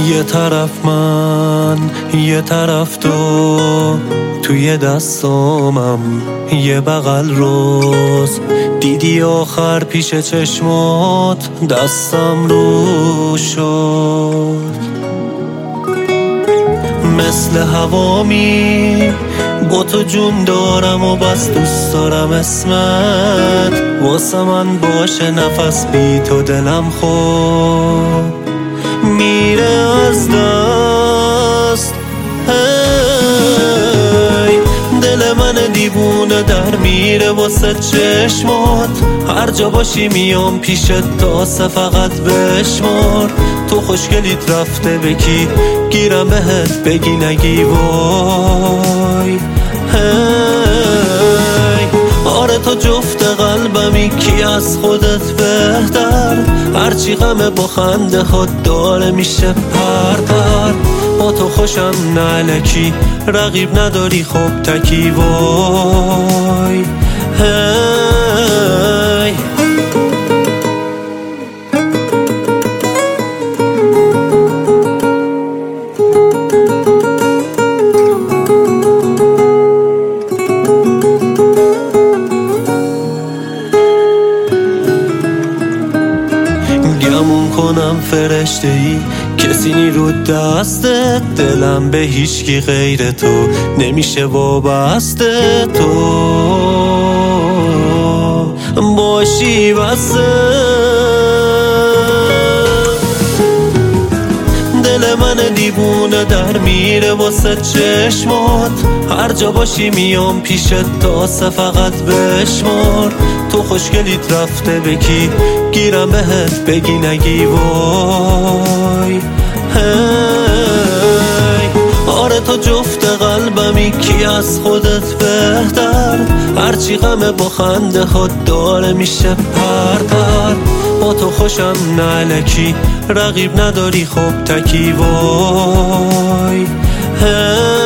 یه طرف من یه طرف تو، توی دستامم یه بغل روز. دیدی آخر پیش چشمات دستم رو شد. مثل هوامی با تو جون دارم و بس دوست دارم اسمت واسه من باشه. نفس بی تو دلم خوب میره از دست. هی دل من دیوونه در میره واسه چشمات. هر جا باشی میام پیشت تاسه فقط بشمار. تو خوشگلیت رفته به کی گیرم بهت بگی نگی وای. هی آره تو جفت قلبمی کی از خودت بهتر. هرچی غمه با خنده خود داره میشه پرپر. با تو خوشم نلکی رقیب نداری خوب تکی وای. هی گمون کنم فرشته ای کسی نی رو دستت. دلم به هیچکی غیر تو نمیشه وابسته. تو باشی بسه. دل من دیوونه در میره واسه چشمات. هر جا باشی میام پیشت تاسه فقط بشمار. تو خوشگلیت رفته به کی گیرم بهت بگی نگی وای. هی آره تو جفت قلبمی کی از خودت بهتر. هرچی غمه با خنده خود داره میشه پرپر. با تو خوشم نلکی رقیب نداری خوب تکی وای. هی